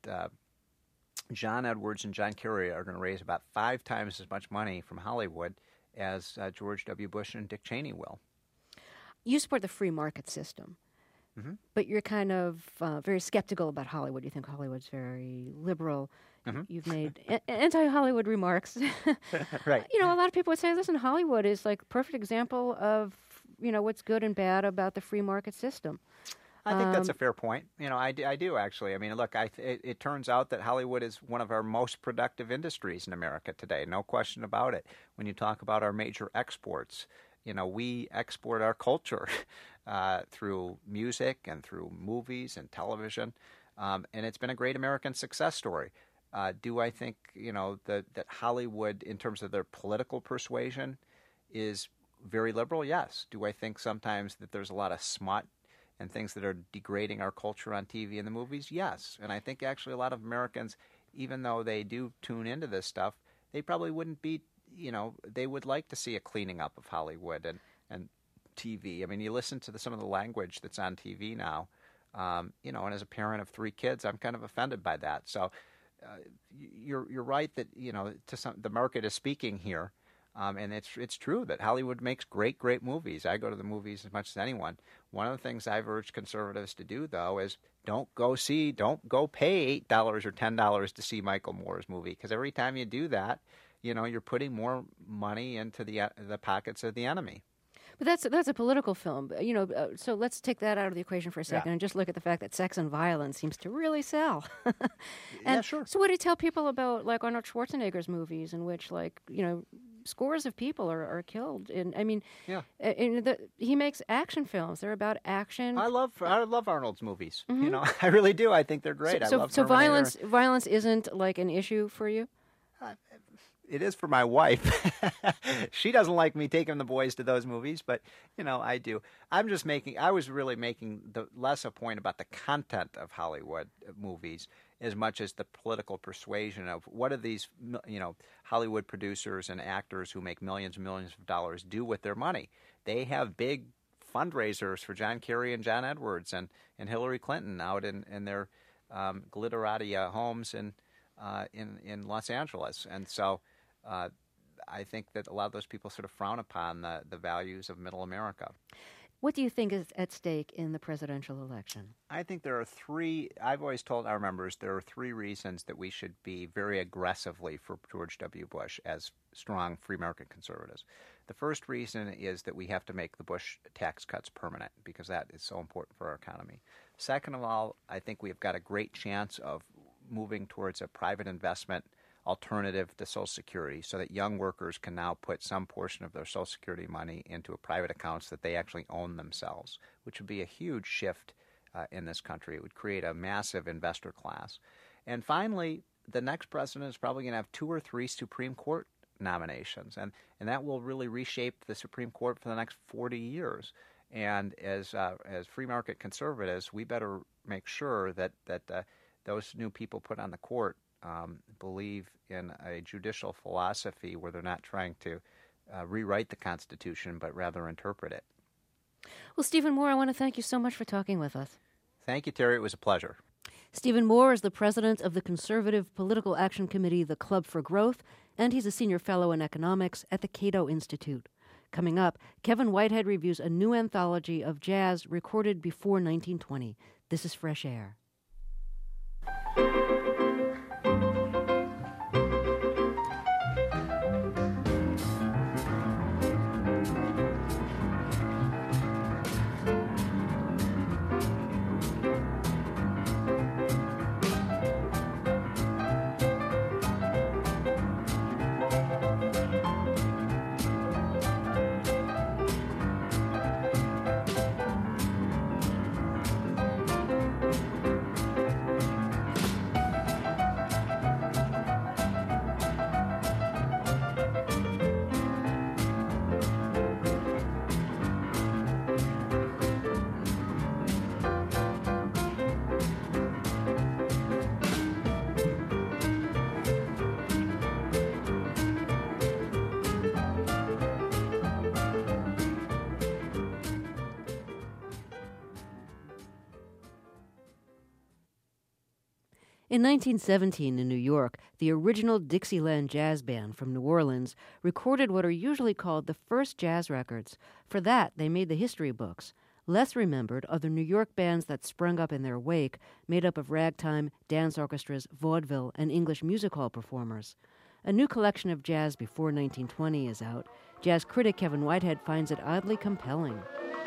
John Edwards and John Kerry are going to raise about 5 times as much money from Hollywood as George W. Bush and Dick Cheney will. You support the free market system, but you're kind of very skeptical about Hollywood. You think Hollywood's very liberal. You've made anti-Hollywood remarks. Right. A lot of people would say, listen, Hollywood is like a perfect example of what's good and bad about the free market system. I think that's a fair point. I do actually. I mean, look, it turns out that Hollywood is one of our most productive industries in America today. No question about it. When you talk about our major exports, we export our culture through music and through movies and television, and it's been a great American success story. Do I think that Hollywood, in terms of their political persuasion, is very liberal? Yes. Do I think sometimes that there's a lot of smut and things that are degrading our culture on TV and the movies? Yes. And I think actually a lot of Americans, even though they do tune into this stuff, they probably wouldn't be, they would like to see a cleaning up of Hollywood and TV. I mean, you listen to some of the language that's on TV now, and as a parent of 3 kids, I'm kind of offended by that. So you're right that, the market is speaking here. And it's true that Hollywood makes great movies. I go to the movies as much as anyone. One of the things I've urged conservatives to do, though, is don't go pay $8 or $10 to see Michael Moore's movie, because every time you do that, you're putting more money into the pockets of the enemy. But that's a political film, so let's take that out of the equation for a second and just look at the fact that sex and violence seems to really sell. Yeah, sure. So what do you tell people about, like, Arnold Schwarzenegger's movies in which, scores of people are killed? He makes action films. They're about action. I love Arnold's movies. I really do. I think they're great. So violence isn't like an issue for you? It is for my wife. She doesn't like me taking the boys to those movies, but, I do. I was really making less a point about the content of Hollywood movies as much as the political persuasion of what do these, Hollywood producers and actors who make millions and millions of dollars do with their money. They have big fundraisers for John Kerry and John Edwards and Hillary Clinton out in their glitterati homes in Los Angeles. And so I think that a lot of those people sort of frown upon the values of middle America. What do you think is at stake in the presidential election? I think there are 3. I've always told our members there are 3 reasons that we should be very aggressively for George W. Bush as strong free market conservatives. The first reason is that we have to make the Bush tax cuts permanent, because that is so important for our economy. Second of all, I think we've got a great chance of moving towards a private investment alternative to Social Security, so that young workers can now put some portion of their Social Security money into private accounts that they actually own themselves, which would be a huge shift in this country. It would create a massive investor class. And finally, the next president is probably going to have 2 or 3 Supreme Court nominations, and that will really reshape the Supreme Court for the next 40 years. And as free market conservatives, we better make sure that those new people put on the court believe in a judicial philosophy where they're not trying to rewrite the Constitution, but rather interpret it. Well, Stephen Moore, I want to thank you so much for talking with us. Thank you, Terry. It was a pleasure. Stephen Moore is the president of the conservative political action committee, the Club for Growth, and he's a senior fellow in economics at the Cato Institute. Coming up, Kevin Whitehead reviews a new anthology of jazz recorded before 1920. This is Fresh Air. In 1917 in New York, the original Dixieland Jazz Band from New Orleans recorded what are usually called the first jazz records. For that, they made the history books. Less remembered are the New York bands that sprung up in their wake, made up of ragtime, dance orchestras, vaudeville, and English music hall performers. A new collection of jazz before 1920 is out. Jazz critic Kevin Whitehead finds it oddly compelling.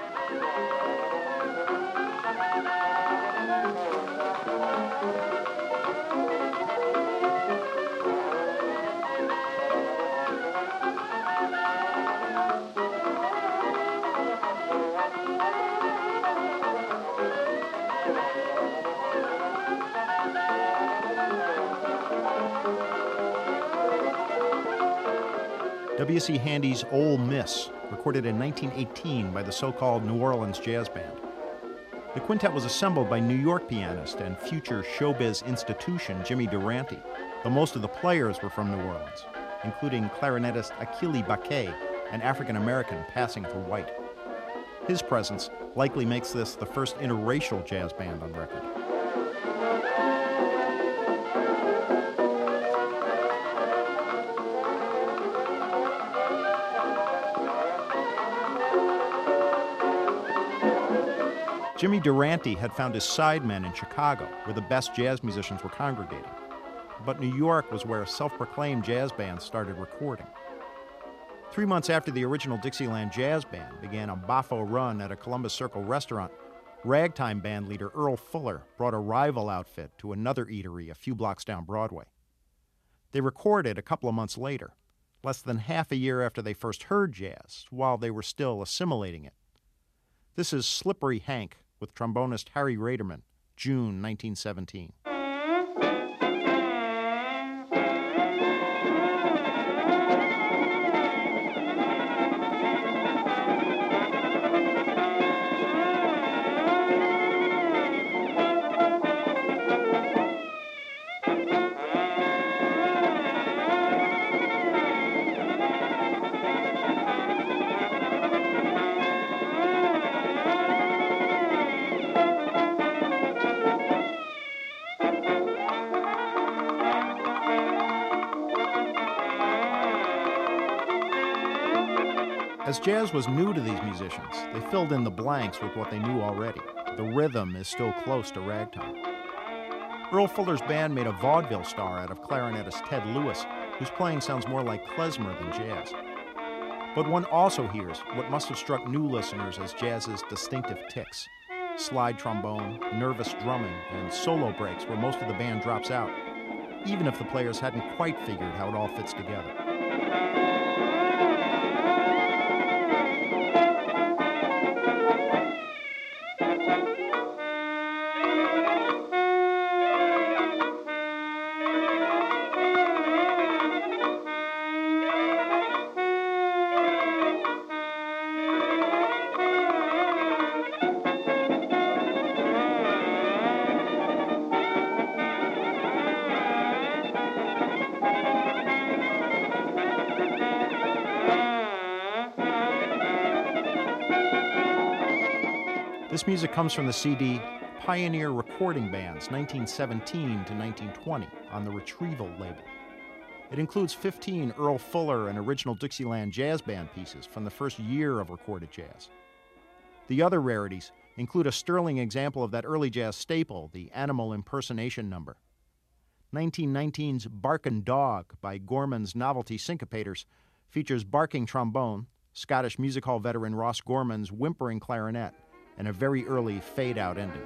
W.C. Handy's Ole Miss, recorded in 1918 by the so-called New Orleans Jazz Band. The quintet was assembled by New York pianist and future showbiz institution Jimmy Durante, though most of the players were from New Orleans, including clarinetist Achille Baquet, an African-American passing for white. His presence likely makes this the first interracial jazz band on record. Jimmy Durante had found his sidemen in Chicago, where the best jazz musicians were congregating. But New York was where self-proclaimed jazz bands started recording. 3 months after the original Dixieland Jazz Band began a boffo run at a Columbus Circle restaurant, ragtime band leader Earl Fuller brought a rival outfit to another eatery a few blocks down Broadway. They recorded a couple of months later, less than half a year after they first heard jazz, while they were still assimilating it. This is Slippery Hank, with trombonist Harry Raderman, June 1917. As jazz was new to these musicians, they filled in the blanks with what they knew already. The rhythm is still close to ragtime. Earl Fuller's band made a vaudeville star out of clarinetist Ted Lewis, whose playing sounds more like klezmer than jazz. But one also hears what must have struck new listeners as jazz's distinctive tics: slide trombone, nervous drumming, and solo breaks where most of the band drops out, even if the players hadn't quite figured how it all fits together. This music comes from the CD Pioneer Recording Bands, 1917 to 1920, on the Retrieval label. It includes 15 Earl Fuller and original Dixieland jazz band pieces from the first year of recorded jazz. The other rarities include a sterling example of that early jazz staple, the Animal Impersonation Number. 1919's Barkin' Dog by Gorman's Novelty Syncopators features barking trombone, Scottish music hall veteran Ross Gorman's whimpering clarinet, and a very early fade-out ending.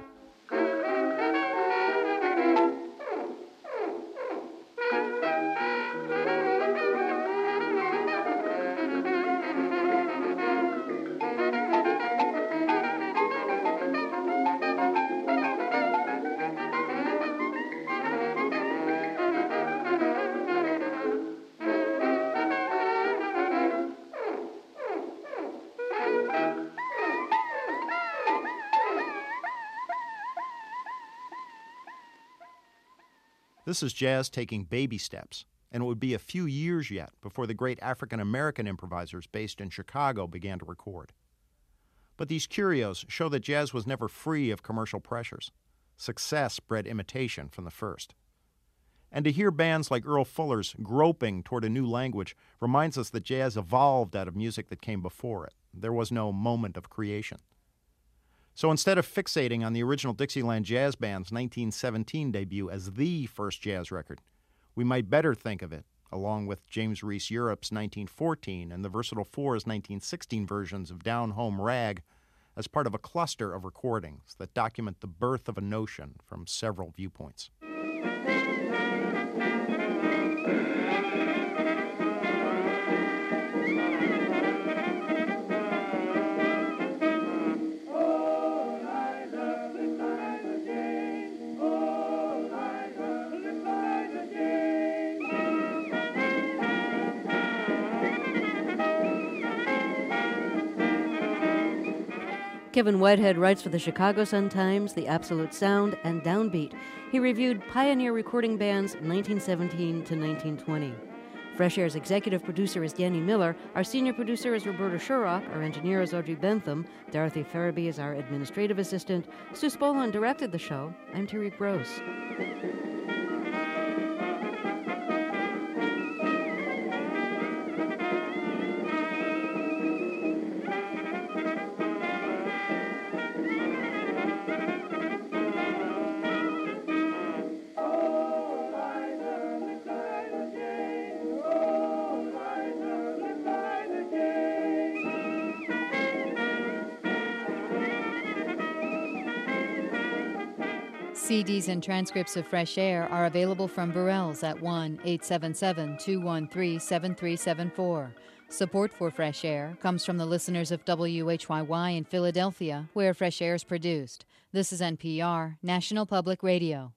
This is jazz taking baby steps, and it would be a few years yet before the great African-American improvisers based in Chicago began to record. But these curios show that jazz was never free of commercial pressures. Success bred imitation from the first. And to hear bands like Earl Fuller's groping toward a new language reminds us that jazz evolved out of music that came before it. There was no moment of creation. So instead of fixating on the original Dixieland Jazz Band's 1917 debut as the first jazz record, we might better think of it, along with James Reese Europe's 1914 and the Versatile Four's 1916 versions of Down Home Rag, as part of a cluster of recordings that document the birth of a notion from several viewpoints. Kevin Whitehead writes for the Chicago Sun-Times, The Absolute Sound, and Downbeat. He reviewed Pioneer Recording Band's 1917 to 1920. Fresh Air's executive producer is Danny Miller. Our senior producer is Roberta Sherrock. Our engineer is Audrey Bentham. Dorothy Farabee is our administrative assistant. Sue Spolin directed the show. I'm Terry Gross. CDs and transcripts of Fresh Air are available from Burrell's at 1-877-213-7374. Support for Fresh Air comes from the listeners of WHYY in Philadelphia, where Fresh Air is produced. This is NPR, National Public Radio.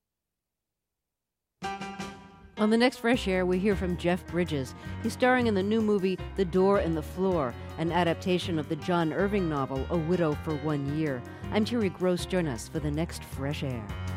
On the next Fresh Air, we hear from Jeff Bridges. He's starring in the new movie The Door in the Floor, an adaptation of the John Irving novel A Widow for 1 Year. I'm Terry Gross. Join us for the next Fresh Air.